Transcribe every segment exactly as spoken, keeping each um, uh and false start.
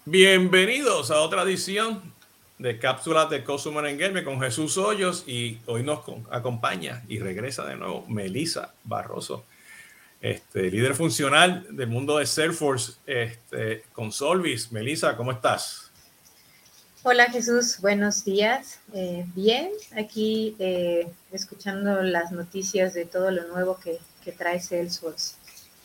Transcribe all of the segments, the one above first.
Bienvenidos a otra edición de Cápsulas de Customer Engagement con Jesús Hoyos, y hoy nos co- acompaña y regresa de nuevo Melissa Barroso, este, líder funcional del mundo de Salesforce, este, con Solvis. Melissa, ¿cómo estás? Hola Jesús, buenos días. Eh, bien, aquí eh, escuchando las noticias de todo lo nuevo que, que trae Salesforce.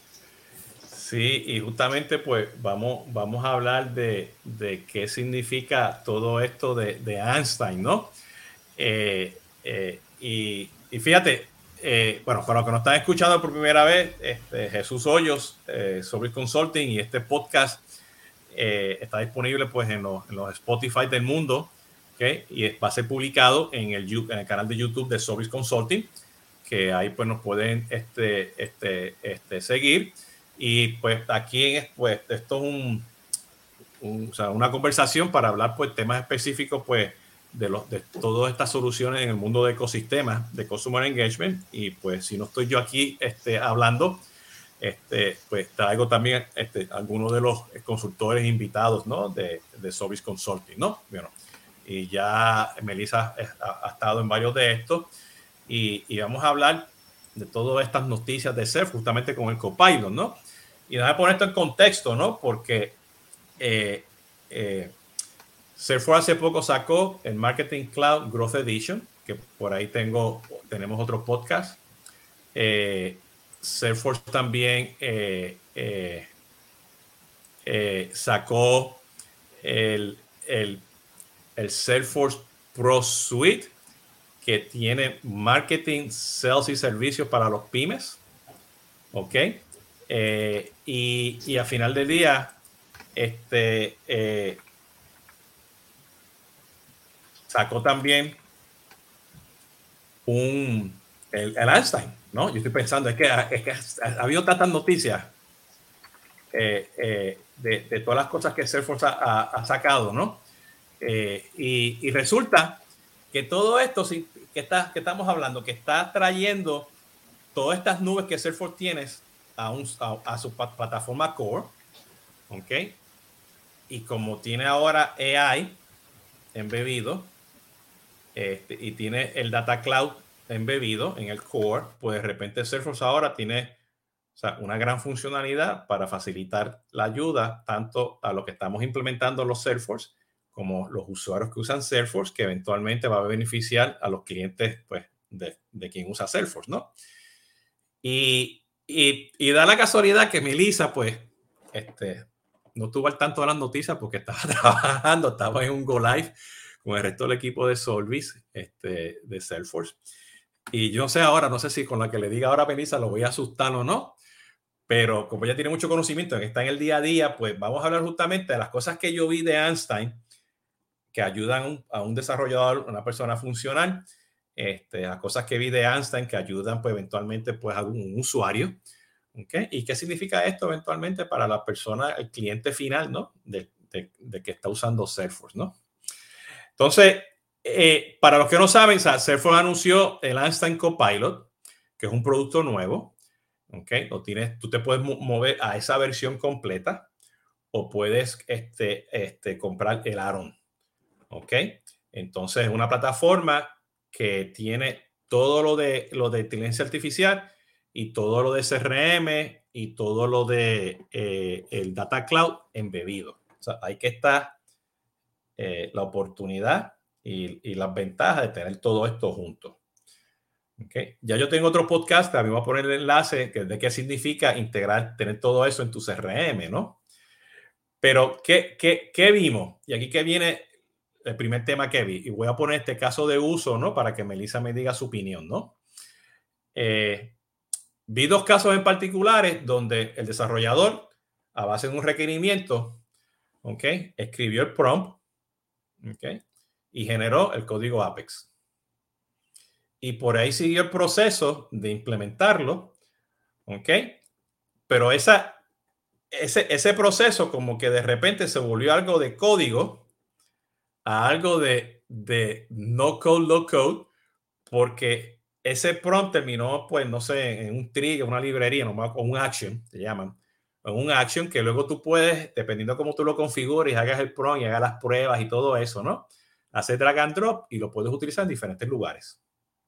Sí, y justamente pues vamos, vamos a hablar de, de qué significa todo esto de, de Einstein, ¿no? Eh, eh, y, y fíjate, eh, bueno, para los que nos están escuchando por primera vez, este, Jesús Hoyos, eh, Sobre Consulting, y este podcast eh, está disponible pues en los, en los Spotify del mundo, ¿okay? Y va a ser publicado en el, en el canal de YouTube de Sobre Consulting, que ahí pues nos pueden este, este, este, seguir. Y pues aquí pues esto es un, un, o sea, una conversación para hablar pues temas específicos pues de, los, de todas estas soluciones en el mundo de ecosistemas de Customer Engagement. Y pues si no estoy yo aquí este, hablando, este, pues traigo también este, algunos de los consultores invitados, ¿no? De, de Service Consulting, ¿no? Bueno, y ya Melissa ha, ha estado en varios de estos, y, y vamos a hablar de todas estas noticias de Salesforce justamente con el Copilot, ¿no? Y déjame poner esto en contexto, ¿no? Porque eh, eh, Salesforce hace poco sacó el Marketing Cloud Growth Edition, que por ahí tengo, tenemos otro podcast. Eh, Salesforce también eh, eh, eh, sacó el, el, el Salesforce Pro Suite, que tiene marketing, sales y servicios para los pymes. ¿Ok? Eh, y, y a final del día, este, eh, sacó también un, el, el Einstein, ¿no? Yo estoy pensando, es que, es que ha habido tantas noticias eh, eh, de, de todas las cosas que Salesforce ha, ha, ha sacado, ¿no? Eh, y, y resulta que todo esto que, está, que estamos hablando, que está trayendo todas estas nubes que Salesforce tiene a, un, a, a su plataforma core, ¿ok? Y como tiene ahora A I embebido, este, y tiene el Data Cloud embebido en el core, pues de repente Salesforce ahora tiene, o sea, una gran funcionalidad para facilitar la ayuda tanto a lo que estamos implementando los Salesforce como los usuarios que usan Salesforce, que eventualmente va a beneficiar a los clientes pues, de, de quien usa Salesforce, ¿no? Y, y, y da la casualidad que Melissa, pues, este, no estuvo al tanto de las noticias porque estaba trabajando, estaba en un Go Live con el resto del equipo de Solvis, este, de Salesforce. Y yo no sé ahora, no sé si con la que le diga ahora a Melissa lo voy a asustar o no, pero como ella tiene mucho conocimiento, que está en el día a día, pues vamos a hablar justamente de las cosas que yo vi de Einstein que ayudan a un desarrollador, una persona funcional, este, a cosas que vi de Einstein que ayudan pues eventualmente pues a un usuario. ¿Okay? ¿Y qué significa esto eventualmente para la persona, el cliente final, ¿no? De, de, de que está usando Salesforce, ¿no? Entonces, eh, para los que no saben, Salesforce anunció el Einstein Copilot, que es un producto nuevo. ¿Ok? Lo tienes, tú te puedes mover a esa versión completa o puedes este, este, comprar el add-on. ¿Ok? Entonces, es una plataforma que tiene todo lo de, lo de inteligencia artificial y todo lo de C R M y todo lo de eh, el Data Cloud embebido. O sea, ahí que está eh, la oportunidad y, y, las ventajas de tener todo esto junto. ¿Okay? Ya yo tengo otro podcast, también voy a poner el enlace que de qué significa integrar, tener todo eso en tu C R M, ¿no? Pero, ¿qué, qué, qué vimos? Y aquí que viene el primer tema que vi. Y voy a poner este caso de uso, ¿no? Para que Melissa me diga su opinión, ¿no? Eh, vi dos casos en particulares donde el desarrollador, a base de un requerimiento, ¿ok? Escribió el prompt, ¿ok? Y generó el código Apex. Y por ahí siguió el proceso de implementarlo, ¿ok? Pero esa, ese, ese proceso como que de repente se volvió algo de código a algo de, de no code, low code, porque ese prompt terminó, pues, no sé, en un trigger, una librería, nomás, o un action, se llaman, un action que luego tú puedes, dependiendo de cómo tú lo configures, hagas el prompt y hagas las pruebas y todo eso, ¿no? Hacer drag and drop y lo puedes utilizar en diferentes lugares.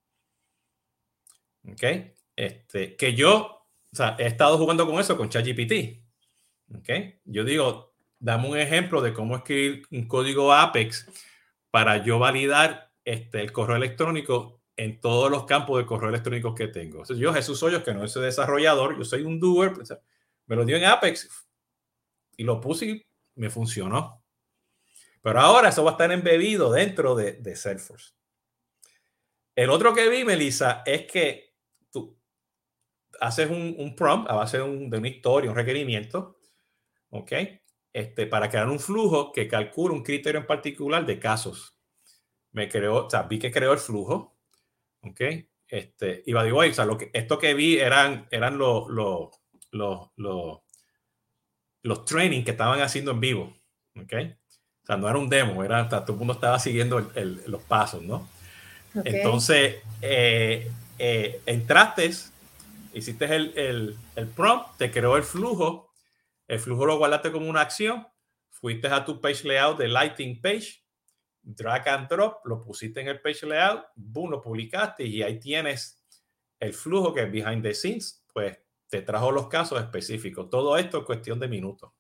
¿Ok? Este, que yo, o sea, he estado jugando con eso con ChatGPT. ¿Ok? Yo digo, dame un ejemplo de cómo escribir un código Apex para yo validar este, el correo electrónico en todos los campos de correo electrónico que tengo. Entonces, yo, Jesús Hoyos, que no soy desarrollador, yo soy un doer, pues, me lo dio en Apex y lo puse y me funcionó. Pero ahora eso va a estar embebido dentro de, de Salesforce. El otro que vi, Melissa, es que tú haces un, un prompt a base de, un, de una historia, un requerimiento, ¿ok? Este, para crear un flujo que calcula un criterio en particular de casos. Me creó, o sea, vi que creó el flujo, ¿ok? Este, y by the way, o sea, lo que, esto que vi eran, eran los, los, los, los, los trainings que estaban haciendo en vivo, ¿ok? O sea, no era un demo, era, o sea, todo el mundo estaba siguiendo el, el, los pasos, ¿no? Okay. Entonces, eh, eh, entraste, hiciste el, el, el prompt, te creó el flujo, el flujo lo guardaste como una acción, fuiste a tu page layout de Lighting Page, drag and drop, lo pusiste en el page layout, boom, lo publicaste y ahí tienes el flujo que es behind the scenes, pues te trajo los casos específicos. Todo esto es cuestión de minutos.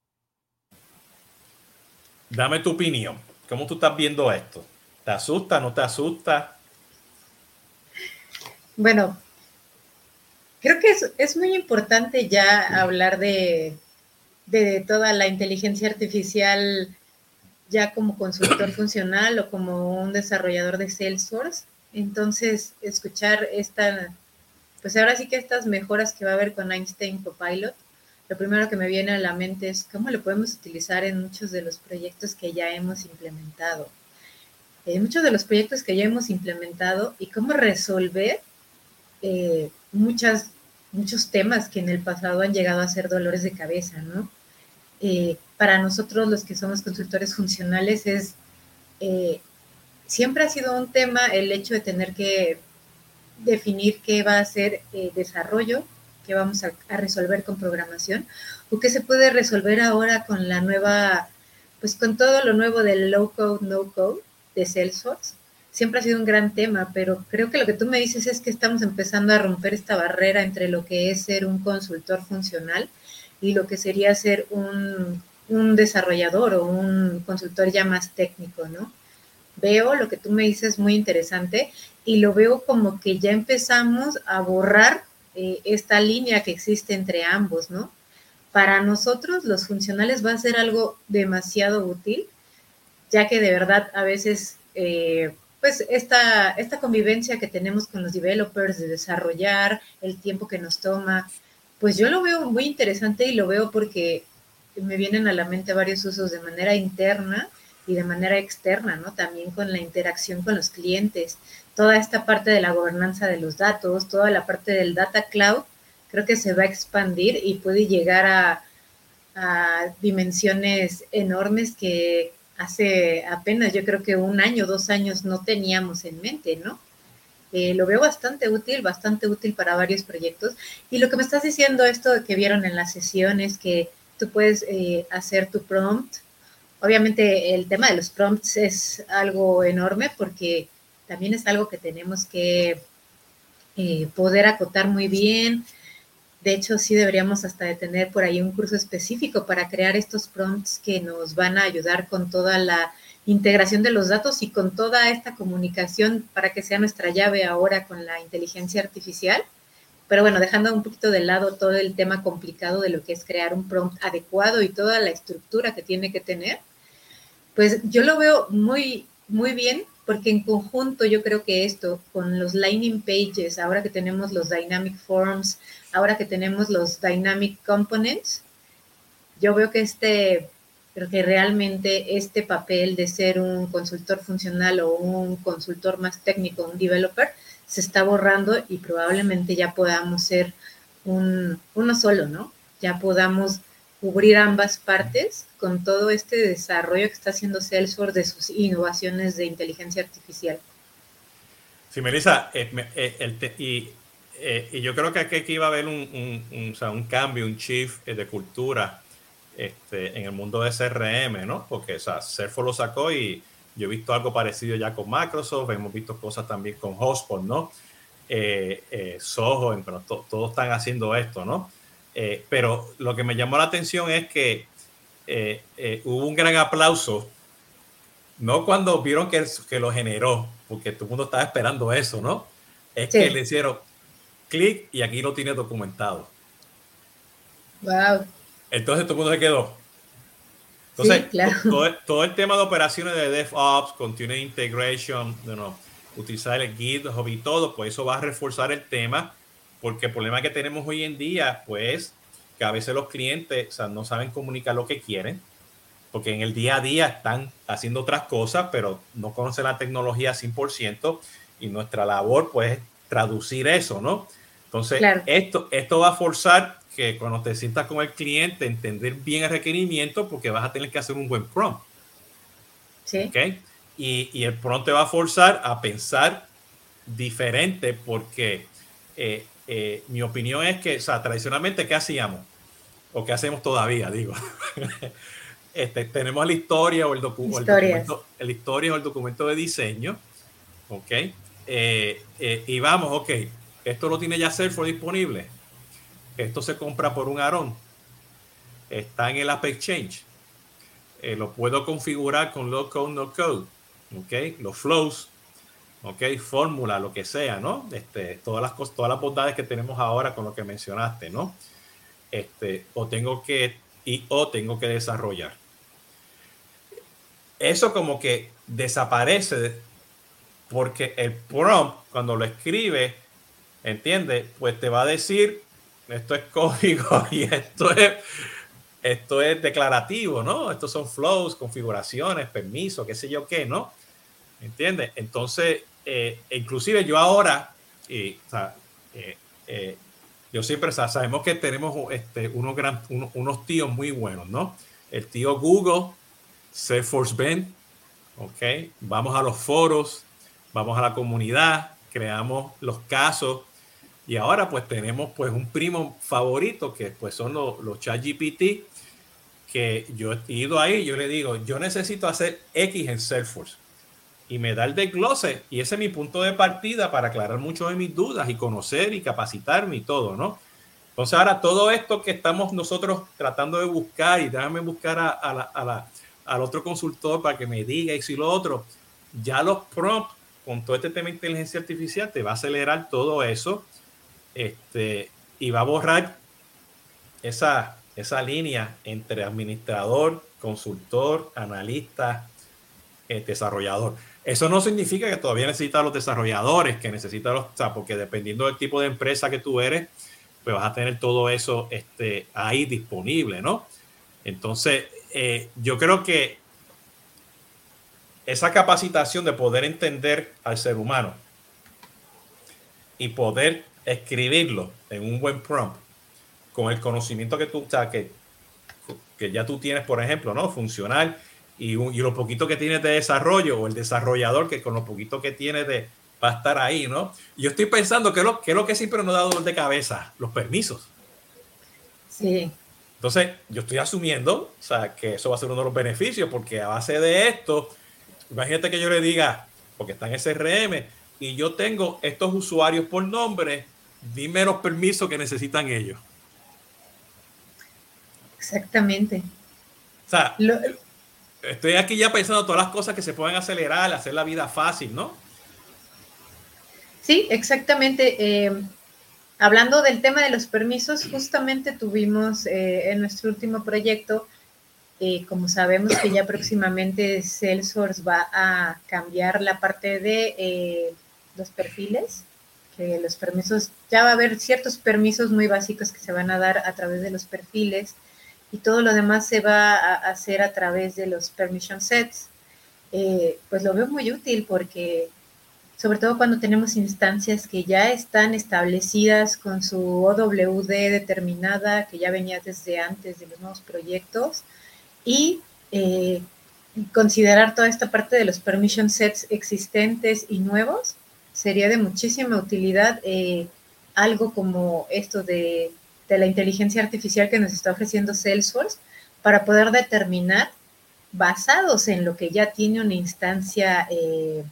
Dame tu opinión. ¿Cómo tú estás viendo esto? ¿Te asusta? ¿No te asusta? Bueno, creo que es, es muy importante ya sí. hablar de, de toda la inteligencia artificial ya como consultor funcional o como un desarrollador de Salesforce. Entonces, escuchar esta, pues ahora sí que estas mejoras que va a haber con Einstein Copilot, lo primero que me viene a la mente es cómo lo podemos utilizar en muchos de los proyectos que ya hemos implementado. En muchos de los proyectos que ya hemos implementado y cómo resolver eh, muchas, muchos temas que en el pasado han llegado a ser dolores de cabeza, ¿no? Eh, para nosotros los que somos consultores funcionales es, eh, siempre ha sido un tema el hecho de tener que definir qué va a ser eh, desarrollo, qué vamos a, a resolver con programación, o qué se puede resolver ahora con la nueva, pues con todo lo nuevo del low code, no code de Salesforce. Siempre ha sido un gran tema, pero creo que lo que tú me dices es que estamos empezando a romper esta barrera entre lo que es ser un consultor funcional y lo que sería ser un, un desarrollador o un consultor ya más técnico, ¿no? Veo lo que tú me dices muy interesante y lo veo como que ya empezamos a borrar eh, esta línea que existe entre ambos, ¿no? Para nosotros los funcionales va a ser algo demasiado útil, ya que de verdad a veces, eh, pues esta, esta convivencia que tenemos con los developers de desarrollar, el tiempo que nos toma, pues yo lo veo muy interesante y lo veo porque me vienen a la mente varios usos de manera interna y de manera externa, ¿no? También con la interacción con los clientes, toda esta parte de la gobernanza de los datos, toda la parte del data cloud, creo que se va a expandir y puede llegar a, a dimensiones enormes que hace apenas, yo creo que un año, dos años no teníamos en mente, ¿no? Eh, lo veo bastante útil, bastante útil para varios proyectos. Y lo que me estás diciendo, esto que vieron en la sesión, es que tú puedes eh, hacer tu prompt. Obviamente el tema de los prompts es algo enorme porque también es algo que tenemos que eh, poder acotar muy bien. De hecho, sí deberíamos hasta de tener por ahí un curso específico para crear estos prompts que nos van a ayudar con toda la integración de los datos y con toda esta comunicación para que sea nuestra llave ahora con la inteligencia artificial. Pero bueno, dejando un poquito de lado todo el tema complicado de lo que es crear un prompt adecuado y toda la estructura que tiene que tener, pues yo lo veo muy, muy bien, porque en conjunto yo creo que esto, con los landing pages, ahora que tenemos los dynamic forms, ahora que tenemos los dynamic components, yo veo que este, creo que realmente este papel de ser un consultor funcional o un consultor más técnico, un developer, se está borrando y probablemente ya podamos ser un, uno solo, ¿no? Ya podamos cubrir ambas partes con todo este desarrollo que está haciendo Salesforce de sus innovaciones de inteligencia artificial. Sí, Melissa, eh, eh, el te, y eh, y yo creo que aquí, aquí iba a haber un, un, un, o sea, un cambio, un shift de cultura este, en el mundo de C R M, ¿no? Porque, o sea, Salesforce lo sacó y yo he visto algo parecido ya con Microsoft, hemos visto cosas también con HubSpot, ¿no? Eh, eh, Soho, bueno, to, todos están haciendo esto, ¿no? Eh, pero lo que me llamó la atención es que eh, eh, hubo un gran aplauso, no cuando vieron que, que lo generó, porque todo el mundo estaba esperando eso, ¿no? Es Sí. que le hicieron clic y aquí lo tiene documentado. Wow. Entonces todo el mundo se quedó. Entonces, Sí, claro. todo, todo el tema de operaciones de DevOps, Continuous Integration, you know, utilizar el GitHub y todo, pues eso va a reforzar el tema, porque el problema que tenemos hoy en día, pues, que a veces los clientes, o sea, no saben comunicar lo que quieren, porque en el día a día están haciendo otras cosas, pero no conocen la tecnología cien por ciento y nuestra labor, pues, es traducir eso, ¿no? Entonces, Claro. esto, esto va a forzar que cuando te sientas con el cliente, entender bien el requerimiento, porque vas a tener que hacer un buen prompt. Sí. ¿Okay? Y, y el prompt te va a forzar a pensar diferente, porque eh, eh, mi opinión es que, o sea, tradicionalmente, ¿qué hacíamos? O qué hacemos todavía, digo. este, tenemos la historia o el, docu o el documento, la historia o el documento de diseño, ¿ok? Eh, eh, y vamos, ok, esto lo tiene ya Salesforce disponible. Esto se compra por un Aarón. Está en el App Exchange. Eh, lo puedo configurar con low code, no code. ¿Ok? Los flows. ¿Ok? Fórmula, lo que sea, ¿no? Este, todas las cosas, todas las bondades que tenemos ahora con lo que mencionaste, ¿no? Este, o tengo que, y, o tengo que desarrollar. Eso como que desaparece porque el prompt, cuando lo escribe, ¿entiendes? Pues te va a decir, esto es código y esto es, esto es declarativo, ¿no? Estos son flows, configuraciones, permisos, qué sé yo qué, ¿no? ¿Entiendes? Entonces, eh, inclusive yo ahora, y, o sea, eh, eh, yo siempre, o sea, sabemos que tenemos este, unos, gran, unos, unos tíos muy buenos, ¿no? El tío Google, Salesforce Ben, ¿ok? Vamos a los foros, vamos a la comunidad, creamos los casos y ahora pues tenemos pues un primo favorito que pues son los, los ChatGPT, que yo he ido ahí, yo le digo, yo necesito hacer X en Salesforce y me da el desglose y ese es mi punto de partida para aclarar muchas de mis dudas y conocer y capacitarme y todo, ¿no? Entonces ahora todo esto que estamos nosotros tratando de buscar y déjame buscar a, a la, a la, al otro consultor para que me diga y si lo otro, ya los prompts con todo este tema de inteligencia artificial te va a acelerar todo eso, este, y va a borrar esa, esa línea entre administrador, consultor, analista, eh, desarrollador. Eso no significa que todavía necesitas a los desarrolladores, que necesitas los, o sea, porque dependiendo del tipo de empresa que tú eres, pues vas a tener todo eso este, ahí disponible, ¿no? Entonces, eh, yo creo que esa capacitación de poder entender al ser humano y poder escribirlo en un buen prompt, con el conocimiento que tú, o sea, que, que ya tú tienes, por ejemplo, ¿no? Funcional, y, un, y lo poquito que tienes de desarrollo, o el desarrollador que con lo poquito que tiene de, va a estar ahí, ¿no? Yo estoy pensando que es lo que, es lo que siempre nos da dolor de cabeza, los permisos. Sí. Entonces, yo estoy asumiendo, o sea, que eso va a ser uno de los beneficios, porque a base de esto, imagínate que yo le diga, porque está en S R M, y yo tengo estos usuarios por nombre, dime los permisos que necesitan ellos. Exactamente. O sea, Lo, estoy aquí ya pensando todas las cosas que se pueden acelerar, hacer la vida fácil, ¿no? Sí, exactamente. Eh, hablando del tema de los permisos, justamente tuvimos eh, en nuestro último proyecto, eh, como sabemos que ya próximamente Salesforce va a cambiar la parte de eh, los perfiles, que los permisos, ya va a haber ciertos permisos muy básicos que se van a dar a través de los perfiles y todo lo demás se va a hacer a través de los permission sets. Eh, pues lo veo muy útil porque sobre todo cuando tenemos instancias que ya están establecidas con su O W D determinada, que ya venía desde antes de los nuevos proyectos, y eh, considerar toda esta parte de los permission sets existentes y nuevos sería de muchísima utilidad, eh, algo como esto de, de la inteligencia artificial que nos está ofreciendo Salesforce para poder determinar, basados en lo que ya tiene una instancia eh,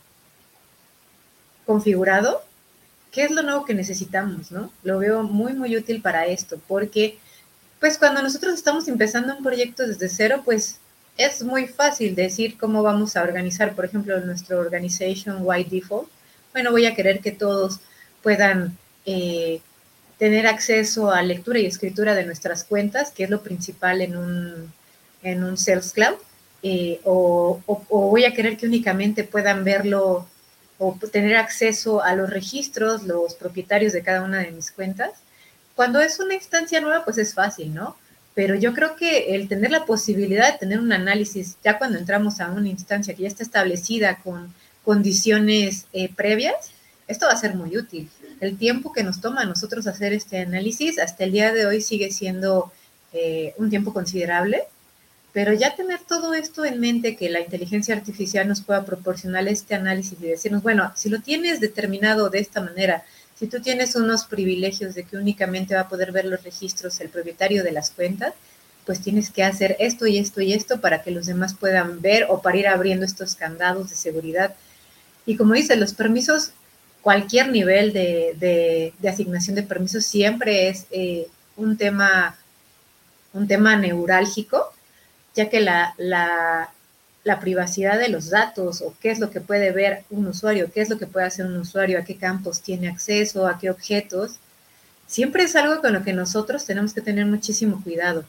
configurado, qué es lo nuevo que necesitamos, ¿no? Lo veo muy, muy útil para esto, porque pues cuando nosotros estamos empezando un proyecto desde cero, pues es muy fácil decir cómo vamos a organizar, por ejemplo, nuestro organization wide default. Bueno, voy a querer que todos puedan eh, tener acceso a lectura y escritura de nuestras cuentas, que es lo principal en un, en un Sales Cloud, eh, o, o, o voy a querer que únicamente puedan verlo o tener acceso a los registros, los propietarios de cada una de mis cuentas. Cuando es una instancia nueva, pues es fácil, ¿no? Pero yo creo que el tener la posibilidad de tener un análisis, ya cuando entramos a una instancia que ya está establecida con condiciones eh, previas, esto va a ser muy útil. El tiempo que nos toma a nosotros hacer este análisis hasta el día de hoy sigue siendo eh, un tiempo considerable, pero ya tener todo esto en mente, que la inteligencia artificial nos pueda proporcionar este análisis y decirnos, bueno, si lo tienes determinado de esta manera, si tú tienes unos privilegios de que únicamente va a poder ver los registros el propietario de las cuentas, pues tienes que hacer esto y esto y esto para que los demás puedan ver o para ir abriendo estos candados de seguridad. Y como dice, los permisos, cualquier nivel de, de, de asignación de permisos siempre es eh, un tema, un tema neurálgico, ya que la, la, la privacidad de los datos o qué es lo que puede ver un usuario, qué es lo que puede hacer un usuario, a qué campos tiene acceso, a qué objetos, siempre es algo con lo que nosotros tenemos que tener muchísimo cuidado.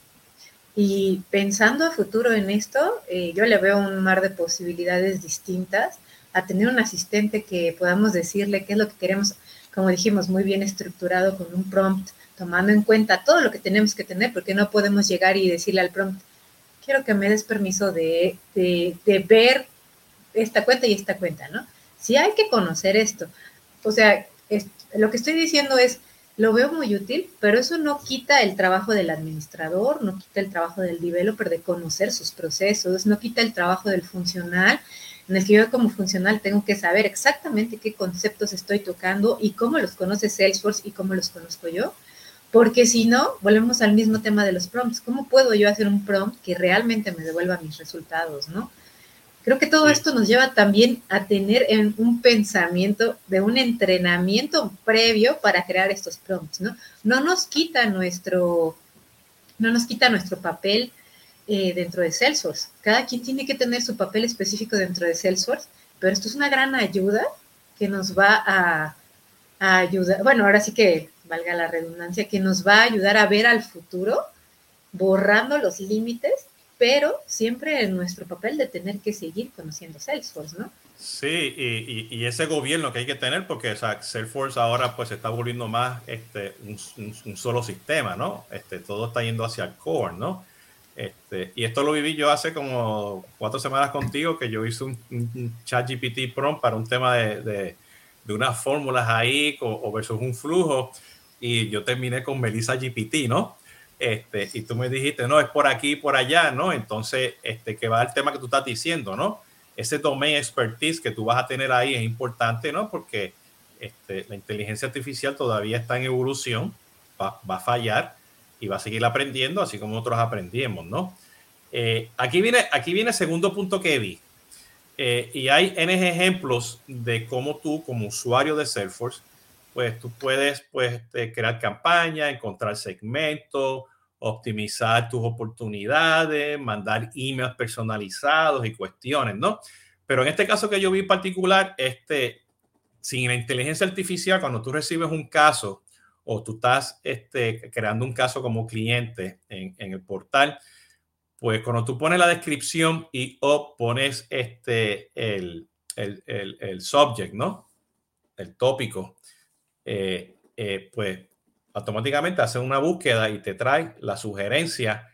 Y pensando a futuro en esto, eh, yo le veo un mar de posibilidades distintas a tener un asistente que podamos decirle qué es lo que queremos, como dijimos, muy bien estructurado con un prompt, tomando en cuenta todo lo que tenemos que tener, porque no podemos llegar y decirle al prompt, quiero que me des permiso de, de, de ver esta cuenta y esta cuenta, ¿no? Sí hay que conocer esto. O sea, es, lo que estoy diciendo es, lo veo muy útil, pero eso no quita el trabajo del administrador, no quita el trabajo del developer de conocer sus procesos, no quita el trabajo del funcional, en el que yo como funcional tengo que saber exactamente qué conceptos estoy tocando y cómo los conoce Salesforce y cómo los conozco yo. Porque si no, volvemos al mismo tema de los prompts. ¿Cómo puedo yo hacer un prompt que realmente me devuelva mis resultados, no? Creo que todo Sí. esto nos lleva también a tener en un pensamiento de un entrenamiento previo para crear estos prompts, ¿no? No nos quita nuestro, no nos quita nuestro papel eh, dentro de Salesforce. Cada quien tiene que tener su papel específico dentro de Salesforce, pero esto es una gran ayuda que nos va a, a ayudar, bueno, ahora sí que valga la redundancia, que nos va a ayudar a ver al futuro, borrando los límites, pero siempre en nuestro papel de tener que seguir conociendo Salesforce, ¿no? Sí, y, y, y ese gobierno que hay que tener, porque o sea, Salesforce ahora pues se está volviendo más este, un, un, un solo sistema, ¿no? Este, todo está yendo hacia el core, ¿no? Este, y esto lo viví yo hace como cuatro semanas contigo, que yo hice un, un ChatGPT prompt para un tema de, de, de unas fórmulas ahí o, o versus un flujo, y yo terminé con Melissa G P T, ¿no? Este, y tú me dijiste, no, es por aquí, por allá, ¿no? Entonces, este, que va el tema que tú estás diciendo, ¿no? Ese domain expertise que tú vas a tener ahí es importante, ¿no? Porque este, la inteligencia artificial todavía está en evolución, va, va a fallar y va a seguir aprendiendo, así como nosotros aprendimos, ¿no? Eh, aquí, viene, aquí viene el segundo punto que vi. Eh, y hay N ejemplos de cómo tú, como usuario de Salesforce, pues tú puedes pues, crear campañas, encontrar segmentos, optimizar tus oportunidades, mandar emails personalizados y cuestiones, ¿no? Pero en este caso que yo vi en particular, este, sin la inteligencia artificial, cuando tú recibes un caso o tú estás este, creando un caso como cliente en, en el portal, pues cuando tú pones la descripción y o pones este, el, el, el, el subject, ¿no? El tópico, eh, eh, pues automáticamente hace una búsqueda y te trae la sugerencia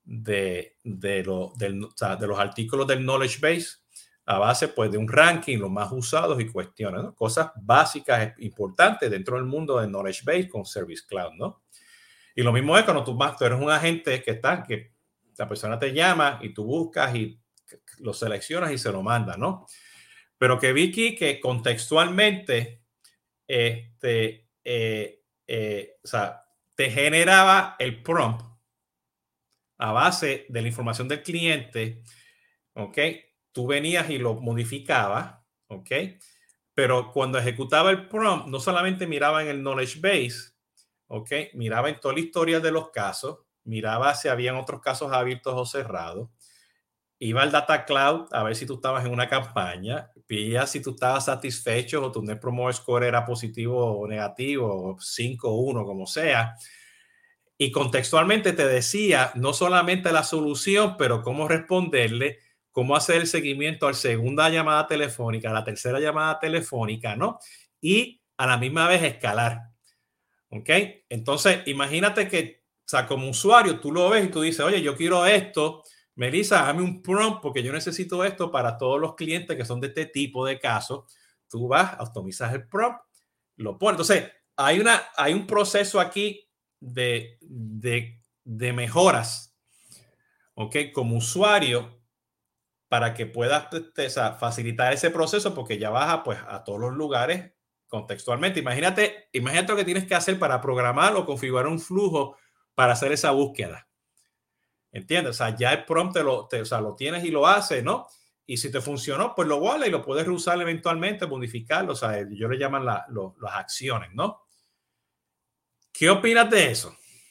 de, de, lo, del, o sea, de los artículos del knowledge base a base pues, de un ranking, los más usados y cuestiones, ¿no? Cosas básicas importantes dentro del mundo del knowledge base con Service Cloud, ¿no? Y lo mismo es cuando tú, tú eres un agente que está, que la persona te llama y tú buscas y lo seleccionas y se lo manda, ¿no? Pero que vi aquí que contextualmente este, eh, eh, o sea, te generaba el prompt a base de la información del cliente, ¿ok? Tú venías y lo modificabas, ¿ok? Pero cuando ejecutaba el prompt, no solamente miraba en el knowledge base, ¿ok? Miraba en toda la historia de los casos, miraba si habían otros casos abiertos o cerrados, iba al Data Cloud a ver si tú estabas en una campaña, veía si tú estabas satisfecho o tu Net Promoter Score era positivo o negativo, cinco, uno, como sea. Y contextualmente te decía no solamente la solución, pero cómo responderle, cómo hacer el seguimiento a la segunda llamada telefónica, a la tercera llamada telefónica, ¿no? Y a la misma vez escalar, ¿ok? Entonces, imagínate que, o sea, como usuario, tú lo ves y tú dices, oye, yo quiero esto, Melissa, dame un prompt porque yo necesito esto para todos los clientes que son de este tipo de casos. Tú vas, optimizas el prompt, lo pones. Entonces, hay, una, hay un proceso aquí de, de, de mejoras, ¿ok? Como usuario, para que puedas te, o sea, facilitar ese proceso, porque ya vas a, pues, a todos los lugares contextualmente. Imagínate, imagínate lo que tienes que hacer para programar o configurar un flujo para hacer esa búsqueda. ¿Entiendes? O sea, ya el prompt te lo, te, o sea, lo tienes y lo haces, ¿no? Y si te funcionó, pues lo guardas y lo puedes reusar eventualmente, modificarlo. O sea, yo le llaman la, lo, las acciones, ¿no? ¿Qué opinas de eso?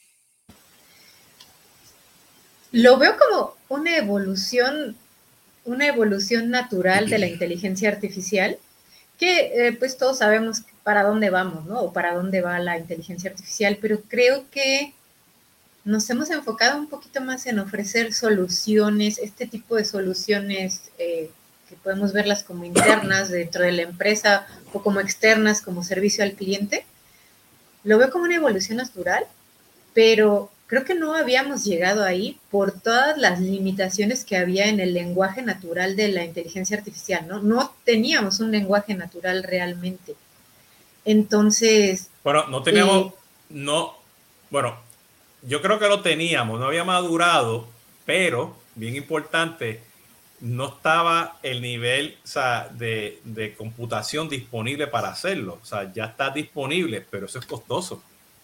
Lo veo como una evolución, una evolución natural de la inteligencia artificial, que eh, pues todos sabemos para dónde vamos, ¿no? O para dónde va la inteligencia artificial, pero creo que nos hemos enfocado un poquito más en ofrecer soluciones, este tipo de soluciones eh, que podemos verlas como internas dentro de la empresa o como externas como servicio al cliente. Lo veo como una evolución natural, pero creo que no habíamos llegado ahí por todas las limitaciones que había en el lenguaje natural de la inteligencia artificial, ¿no? No teníamos un lenguaje natural realmente. Entonces... Bueno, no teníamos, Eh, no, bueno, yo creo que lo teníamos, no había madurado, pero, bien importante, no estaba el nivel, o sea, de, de computación disponible para hacerlo. O sea, ya está disponible, pero eso es costoso.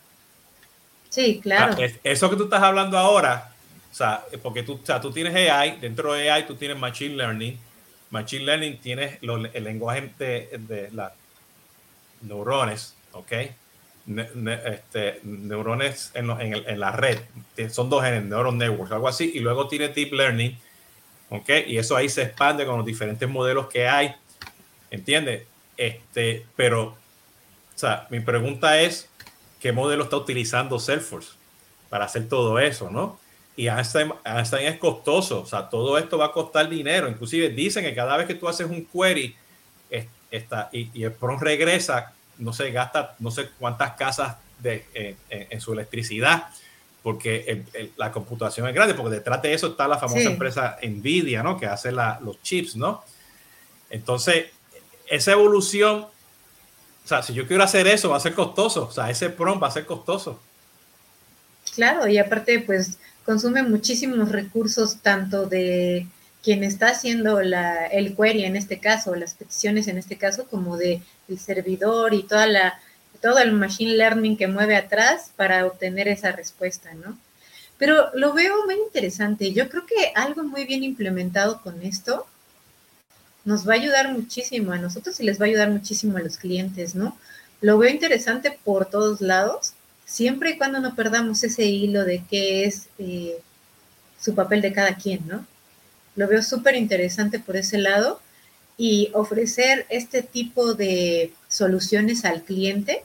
sí, O sea, claro. es, eso que tú estás hablando ahora, o sea, porque tú, o sea, tú tienes A I, dentro de A I tú tienes Machine Learning. Machine Learning tienes lo, el lenguaje de, de las neurones, ¿ok? Ne, ne, este, neurones en, en, el, en, la red, son dos genes, neuron networks, algo así, y luego tiene Deep Learning, ¿ok? Y eso ahí se expande con los diferentes modelos que hay, ¿entiendes? Este, pero, o sea, mi pregunta es, ¿qué modelo está utilizando Salesforce para hacer todo eso, no? Y Einstein, Einstein es costoso, o sea, todo esto va a costar dinero. Inclusive dicen que cada vez que tú haces un query esta, y, y el prompt regresa, no sé, gasta no sé cuántas casas de, en, en, en su electricidad, porque el, el, la computación es grande, porque detrás de eso está la famosa sí. empresa Nvidia, ¿no? Que hace la, los chips, ¿no? Entonces, esa evolución, o sea, si yo quiero hacer eso, va a ser costoso, o sea, ese prompt va a ser costoso. Claro, y aparte, pues, consume muchísimos recursos, tanto de quien está haciendo la, el query en este caso, las peticiones en este caso, como de el servidor y toda la, todo el machine learning que mueve atrás para obtener esa respuesta, ¿no? Pero lo veo muy interesante. Yo creo que algo muy bien implementado con esto nos va a ayudar muchísimo a nosotros y les va a ayudar muchísimo a los clientes, ¿no? Lo veo interesante por todos lados, siempre y cuando no perdamos ese hilo de qué es eh, su papel de cada quien, ¿no? Lo veo súper interesante por ese lado y ofrecer este tipo de soluciones al cliente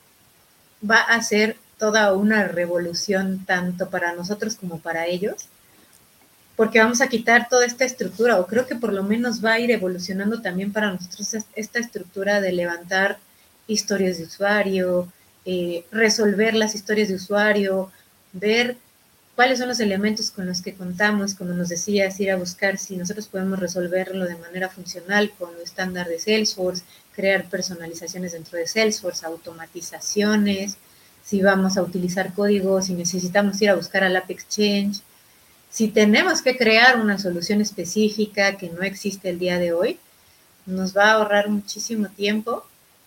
va a ser toda una revolución tanto para nosotros como para ellos, porque vamos a quitar toda esta estructura, o creo que por lo menos va a ir evolucionando también para nosotros esta estructura de levantar historias de usuario, eh, resolver las historias de usuario, ver cuáles son los elementos con los que contamos, como nos decías, ir a buscar si nosotros podemos resolverlo de manera funcional con lo estándar de Salesforce, crear personalizaciones dentro de Salesforce, automatizaciones, si vamos a utilizar código, si necesitamos ir a buscar al App Exchange. Si tenemos que crear una solución específica que no existe el día de hoy, nos va a ahorrar muchísimo tiempo,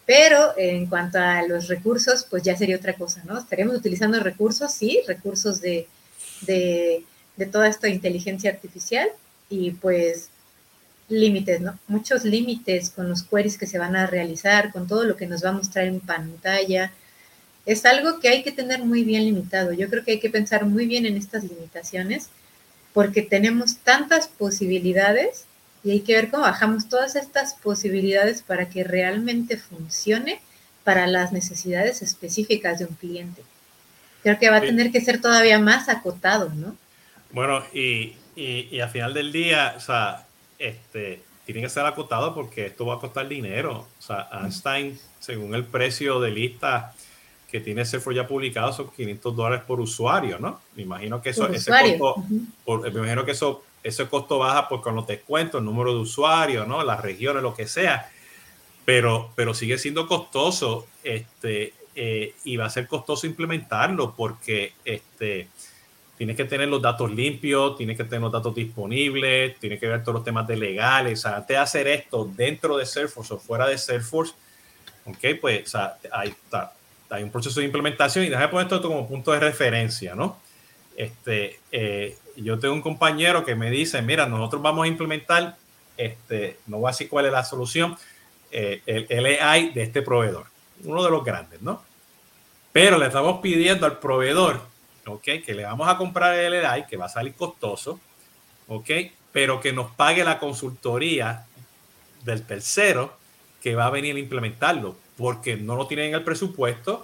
Pero en cuanto a los recursos, pues ya sería otra cosa, ¿no? Estaríamos utilizando recursos, sí, recursos de, de, de toda esta inteligencia artificial y pues límites, ¿no? Muchos límites con los queries que se van a realizar, con todo lo que nos va a mostrar en pantalla. Es algo que hay que tener muy bien limitado. Yo creo que hay que pensar muy bien en estas limitaciones porque tenemos tantas posibilidades y hay que ver cómo bajamos todas estas posibilidades para que realmente funcione para las necesidades específicas de un cliente. Creo que va a tener que ser todavía más acotado, ¿no? Bueno, y, y, y al final del día, o sea, este, tiene que ser acotado porque esto va a costar dinero. O sea, Einstein, según el precio de lista que tiene Salesforce ya publicado, son quinientos dólares por usuario, ¿no? Me imagino que eso, por ese usuario. costo, Uh-huh. por, me imagino que eso, ese costo baja por con los descuentos, el número de usuarios, ¿no? Las regiones, lo que sea. Pero, pero sigue siendo costoso, este, eh, y va a ser costoso implementarlo porque, este, tienes que tener los datos limpios, tienes que tener los datos disponibles, tienes que ver todos los temas de legales. O sea, antes de hacer esto dentro de Salesforce o fuera de Salesforce, ok, pues, o sea, hay, está, hay un proceso de implementación y déjame poner esto como punto de referencia, ¿no? Este, eh, yo tengo un compañero que me dice, mira, nosotros vamos a implementar, este, no voy a decir cuál es la solución, eh, el, el A I de este proveedor, uno de los grandes, ¿no? Pero le estamos pidiendo al proveedor, ok, que le vamos a comprar el A I, que va a salir costoso, ok, pero que nos pague la consultoría del tercero que va a venir a implementarlo, porque no lo tienen en el presupuesto.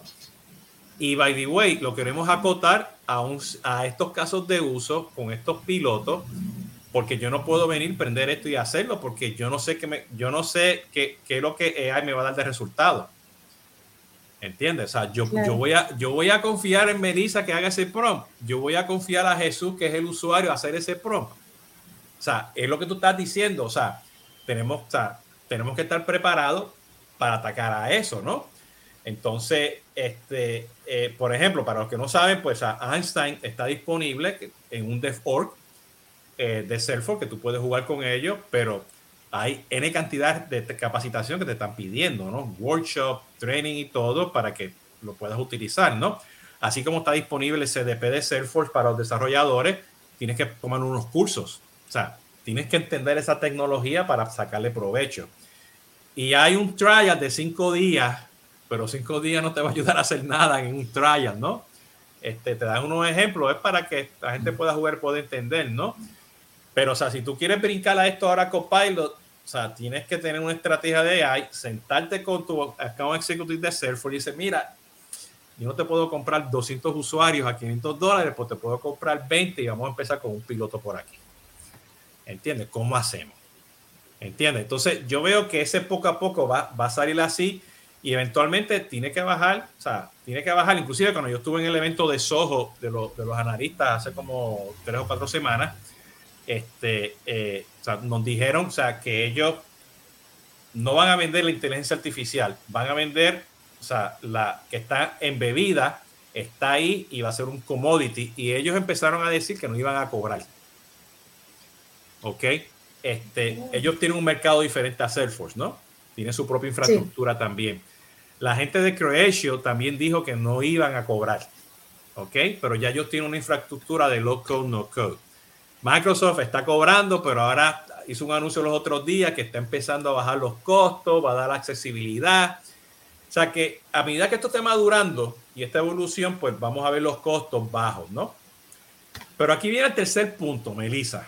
Y by the way, lo queremos acotar a, un, a estos casos de uso con estos pilotos, porque yo no puedo venir, prender esto y hacerlo, porque yo no sé qué me, yo no sé qué, qué es lo que A I me va a dar de resultado. ¿Entiendes? O sea, yo, claro. yo, voy a, yo voy a confiar en Melissa que haga ese prompt. Yo voy a confiar a Jesús, que es el usuario, a hacer ese prompt. O sea, es lo que tú estás diciendo. O sea, tenemos, o sea, tenemos que estar preparados para atacar a eso, ¿no? Entonces, este, eh, por ejemplo, para los que no saben, pues Einstein está disponible en un DevOrg eh, de Salesforce que tú puedes jugar con ellos, pero hay N cantidad de capacitación que te están pidiendo, ¿no? Workshop, training y todo para que lo puedas utilizar, ¿no? Así como está disponible el C D P de Salesforce para los desarrolladores, tienes que tomar unos cursos. O sea, tienes que entender esa tecnología para sacarle provecho. Y hay un trial de cinco días, pero cinco días no te va a ayudar a hacer nada en un trial, ¿no? Este, te dan unos ejemplos, es para que la gente pueda jugar, pueda entender, ¿no? Pero, o sea, si tú quieres brincar a esto ahora Copilot, o sea, tienes que tener una estrategia de A I, sentarte con tu account executive de Salesforce y decir, mira, yo no te puedo comprar doscientos usuarios a quinientos dólares, pues te puedo comprar veinte y vamos a empezar con un piloto por aquí. ¿Entiendes? ¿Cómo hacemos? ¿Entiendes? Entonces, yo veo que ese poco a poco va, va a salir así y eventualmente tiene que bajar, o sea, tiene que bajar. Inclusive cuando yo estuve en el evento de Soho de, lo, de los analistas hace como tres o cuatro semanas, este, eh, o sea, nos dijeron, o sea, que ellos no van a vender la inteligencia artificial, van a vender, o sea, la que está embebida, está ahí y va a ser un commodity. Y ellos empezaron a decir que no iban a cobrar. ¿Ok? Este, ellos tienen un mercado diferente a Salesforce, ¿no? Tienen su propia infraestructura sí. también. La gente de Creatio también dijo que no iban a cobrar. ¿Ok? Pero ya ellos tienen una infraestructura de low code, no code. Microsoft está cobrando, pero ahora hizo un anuncio los otros días que está empezando a bajar los costos, va a dar accesibilidad. O sea que a medida que esto esté madurando y esta evolución, pues vamos a ver los costos bajos, ¿no? Pero aquí viene el tercer punto, Melissa.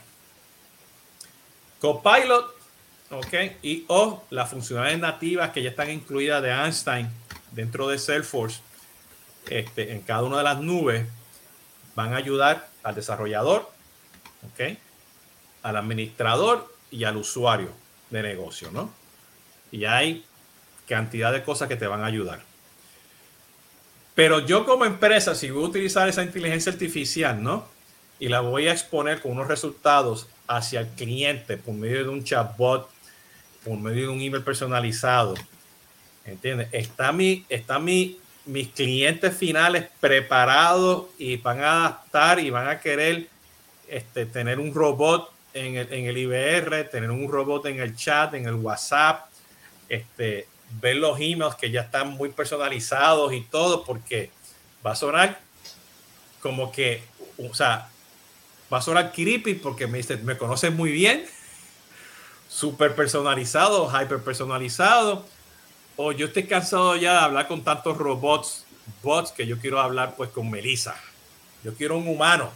Copilot, ok, y o las funcionalidades nativas que ya están incluidas de Einstein dentro de Salesforce, este, en cada una de las nubes, van a ayudar al desarrollador, ok, al administrador y al usuario de negocio, ¿no? Y hay cantidad de cosas que te van a ayudar. Pero yo como empresa, si voy a utilizar esa inteligencia artificial, ¿no? Y la voy a exponer con unos resultados hacia el cliente por medio de un chatbot, por medio de un email personalizado, ¿entiendes? Está mi, está mi, mis clientes finales preparados y van a adaptar y van a querer este, tener un robot en el, en el I V R, tener un robot en el chat, en el WhatsApp, este, ver los emails que ya están muy personalizados y todo, porque va a sonar como que, o sea, va a sonar creepy porque me dice, me conoces muy bien, súper personalizado, hyper personalizado, o yo estoy cansado ya de hablar con tantos robots, bots, que yo quiero hablar pues con Melissa. Yo quiero un humano.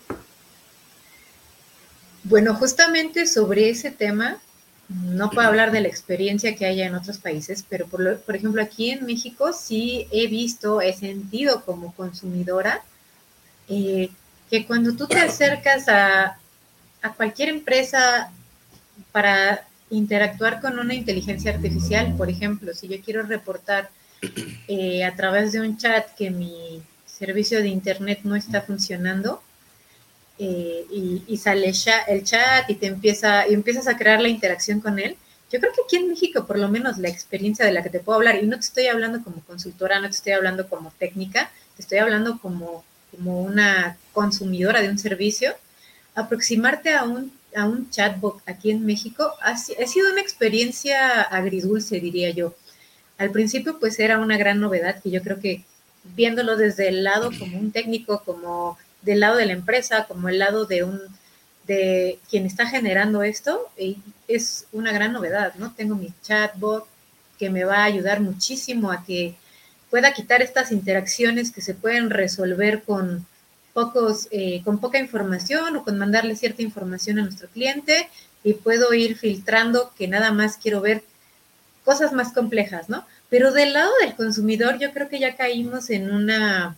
Bueno, justamente sobre ese tema, no puedo hablar de la experiencia que haya en otros países, pero por, lo, por ejemplo aquí en México sí he visto, he sentido como consumidora eh, que cuando tú te acercas a, a cualquier empresa para interactuar con una inteligencia artificial, por ejemplo, si yo quiero reportar eh, a través de un chat que mi servicio de internet no está funcionando, eh, y, y, sale el chat y te empieza y empiezas a crear la interacción con él. Yo creo que aquí en México, por lo menos la experiencia de la que te puedo hablar, y no te estoy hablando como consultora, no te estoy hablando como técnica, te estoy hablando como, como una consumidora de un servicio, aproximarte a un, a un chatbot aquí en México ha, ha sido una experiencia agridulce, diría yo. Al principio, pues era una gran novedad que yo creo que viéndolo desde el lado como un técnico, como del lado de la empresa, como el lado de un de quien está generando esto, es una gran novedad, ¿no? Tengo mi chatbot que me va a ayudar muchísimo a que pueda quitar estas interacciones que se pueden resolver con pocos, eh, con poca información o con mandarle cierta información a nuestro cliente y puedo ir filtrando que nada más quiero ver cosas más complejas, ¿no? Pero del lado del consumidor yo creo que ya caímos en una,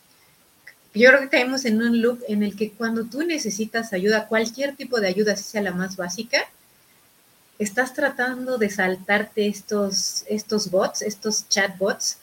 yo creo que caímos en un loop en el que cuando tú necesitas ayuda, cualquier tipo de ayuda, si sea la más básica, estás tratando de saltarte estos, estos bots, estos chatbots,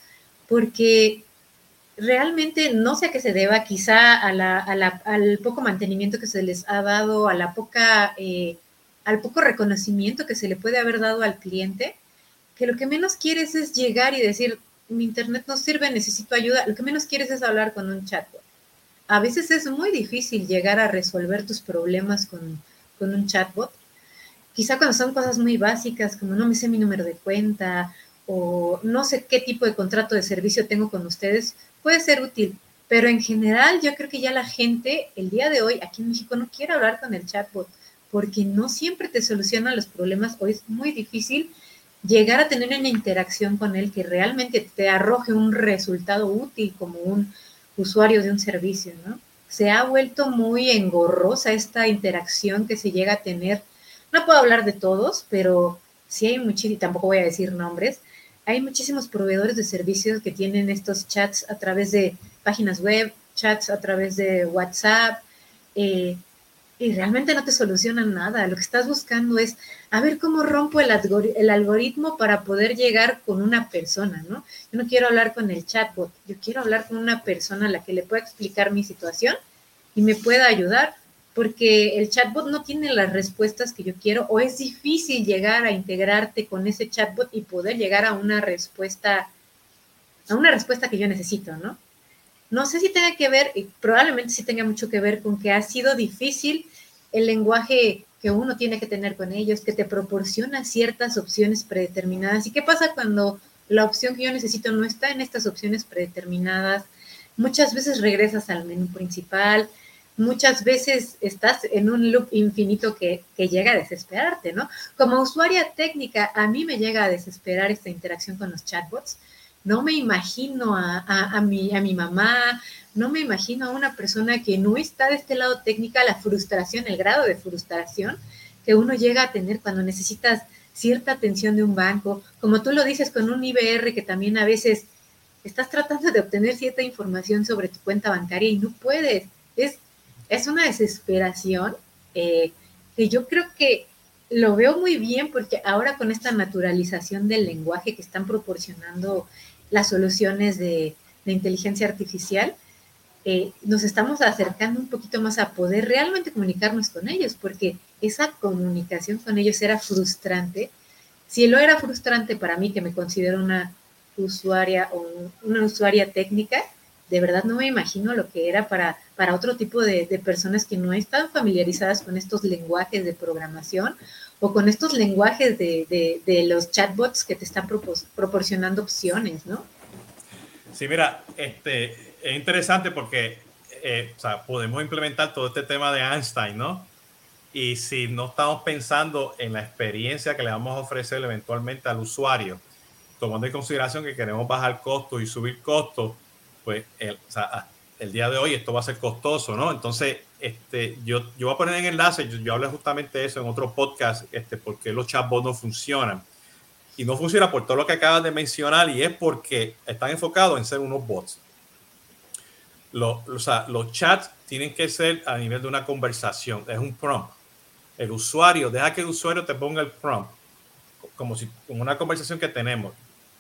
porque realmente no sé a qué se deba, quizá a la, a la, al poco mantenimiento que se les ha dado, a la poca, eh, al poco reconocimiento que se le puede haber dado al cliente, que lo que menos quieres es llegar y decir, mi internet no sirve, necesito ayuda. Lo que menos quieres es hablar con un chatbot. A veces es muy difícil llegar a resolver tus problemas con, con un chatbot. Quizá cuando son cosas muy básicas, como no me sé mi número de cuenta o no sé qué tipo de contrato de servicio tengo con ustedes, puede ser útil. Pero en general yo creo que ya la gente el día de hoy aquí en México no quiere hablar con el chatbot porque no siempre te soluciona los problemas o es muy difícil llegar a tener una interacción con él que realmente te arroje un resultado útil como un usuario de un servicio, ¿no? Se ha vuelto muy engorrosa esta interacción que se llega a tener. No puedo hablar de todos, pero sí hay muchísimos, y tampoco voy a decir nombres, hay muchísimos proveedores de servicios que tienen estos chats a través de páginas web, chats a través de WhatsApp, eh, y realmente no te solucionan nada. Lo que estás buscando es a ver cómo rompo el, el algoritmo para poder llegar con una persona, ¿no? Yo no quiero hablar con el chatbot, yo quiero hablar con una persona a la que le pueda explicar mi situación y me pueda ayudar, porque el chatbot no tiene las respuestas que yo quiero o es difícil llegar a integrarte con ese chatbot y poder llegar a una respuesta, a una respuesta que yo necesito, ¿no? No sé si tenga que ver, y probablemente sí tenga mucho que ver con que ha sido difícil el lenguaje que uno tiene que tener con ellos, que te proporciona ciertas opciones predeterminadas. ¿Y qué pasa cuando la opción que yo necesito no está en estas opciones predeterminadas? Muchas veces regresas al menú principal, muchas veces estás en un loop infinito que, que llega a desesperarte, ¿no? Como usuaria técnica, a mí me llega a desesperar esta interacción con los chatbots. No me imagino a, a, a, mi, a mi mamá, no me imagino a una persona que no está de este lado técnica, la frustración, el grado de frustración que uno llega a tener cuando necesitas cierta atención de un banco, como tú lo dices con un I B R que también a veces estás tratando de obtener cierta información sobre tu cuenta bancaria y no puedes. Es, es una desesperación eh, que yo creo que lo veo muy bien porque ahora con esta naturalización del lenguaje que están proporcionando las soluciones de, de inteligencia artificial, eh, nos estamos acercando un poquito más a poder realmente comunicarnos con ellos, porque esa comunicación con ellos era frustrante. Si lo era frustrante para mí, que me considero una usuaria o una usuaria técnica, de verdad no me imagino lo que era para, para otro tipo de, de personas que no están familiarizadas con estos lenguajes de programación o con estos lenguajes de, de, de los chatbots que te están propor- proporcionando opciones, ¿no? Sí, mira, este, es interesante porque eh, o sea, podemos implementar todo este tema de Einstein, ¿no? Y si no estamos pensando en la experiencia que le vamos a ofrecer eventualmente al usuario, tomando en consideración que queremos bajar costos y subir costos, pues el, o sea, el día de hoy esto va a ser costoso, ¿no? Entonces, este, yo, yo voy a poner en enlace, yo, yo hablé justamente de eso en otro podcast, este, porque los chatbots no funcionan. Y no funciona por todo lo que acabas de mencionar y es porque están enfocados en ser unos bots. Los, o sea, los chats tienen que ser a nivel de una conversación, es un prompt. El usuario, deja que el usuario te ponga el prompt, como si como una conversación que tenemos.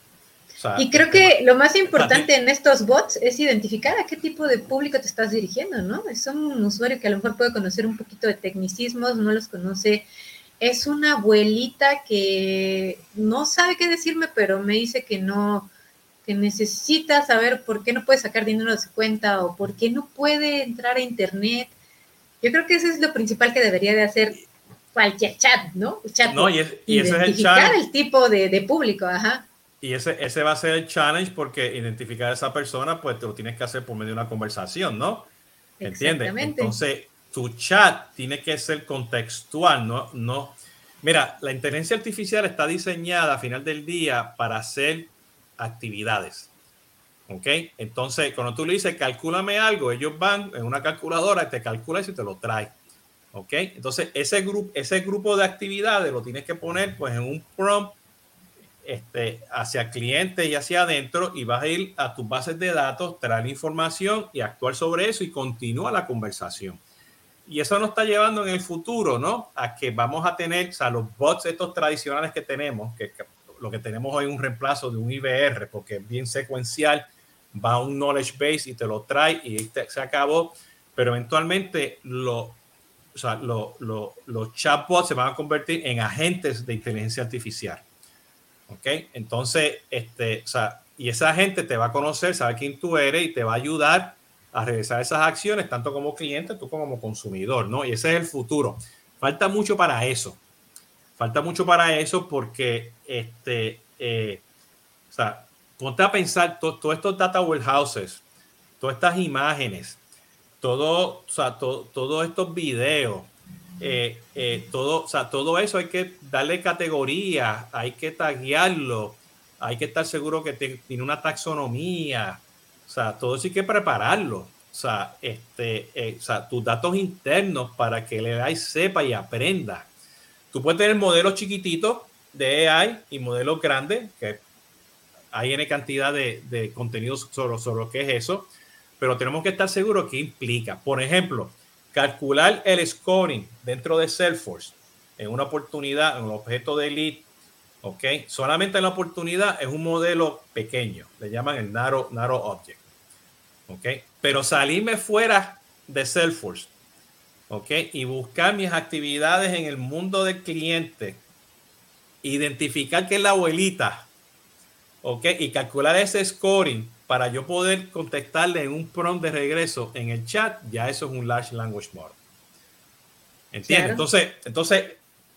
O sea, y creo este, que lo más importante en estos bots es identificar a qué tipo de público te estás dirigiendo, ¿no? Es un usuario que a lo mejor puede conocer un poquito de tecnicismos, no los conoce. Es una abuelita que no sabe qué decirme, pero me dice que no, que necesita saber por qué no puede sacar dinero de su cuenta o por qué no puede entrar a internet. Yo creo que eso es lo principal que debería de hacer cualquier chat, ¿no? Chat no, y, es, y identificar ese es el, el tipo de, de público, ajá. Y ese, ese va a ser el challenge porque identificar a esa persona, pues te lo tienes que hacer por medio de una conversación, ¿no? ¿Entiendes? Entonces, tu chat tiene que ser contextual, ¿no? no Mira, la inteligencia artificial está diseñada a final del día para hacer actividades. ¿Ok? Entonces, cuando tú le dices, calcúlame algo, ellos van en una calculadora, te calcula y te lo trae. ¿Ok? Entonces, ese, grupo ese grupo de actividades lo tienes que poner pues en un prompt Este, hacia el cliente y hacia adentro y vas a ir a tus bases de datos, traer información y actuar sobre eso y continúa la conversación. Y eso nos está llevando en el futuro, ¿no? A que vamos a tener, o sea, los bots estos tradicionales que tenemos, que, que lo que tenemos hoy es un reemplazo de un I B R porque es bien secuencial, va a un knowledge base y te lo trae y te, se acabó, pero eventualmente lo, o sea, lo, lo, los chatbots se van a convertir en agentes de inteligencia artificial. ¿Ok? Entonces, este, o sea, y esa gente te va a conocer, sabe quién tú eres y te va a ayudar a realizar esas acciones, tanto como cliente, tú como consumidor, ¿no? Y ese es el futuro. Falta mucho para eso. Falta mucho para eso porque, este, eh, o sea, ponte a pensar, todos todo estos data warehouses, todas estas imágenes, todo, o sea, to, todos estos videos, eh, eh, todo, o sea, todo eso hay que darle categoría, hay que taguearlo, hay que estar seguro que te, tiene una taxonomía, o sea, todo eso hay que prepararlo, o sea, este, eh, o sea, tus datos internos para que el A I sepa y aprenda. Tú puedes tener modelos chiquititos de A I y modelos grandes, que hay N cantidad de, de contenidos sobre, sobre lo que es eso, pero tenemos que estar seguros qué implica. Por ejemplo, calcular el scoring dentro de Salesforce en una oportunidad, en un objeto de lead, ¿ok? Solamente en la oportunidad es un modelo pequeño, le llaman el narrow, narrow object, ¿ok? Pero salirme fuera de Salesforce, ¿ok? Y buscar mis actividades en el mundo del cliente, identificar que es la abuelita, ¿ok? Y calcular ese scoring para yo poder contestarle en un prompt de regreso en el chat, ya eso es un Large Language Model. ¿Entiendes? Claro. Entonces, entonces,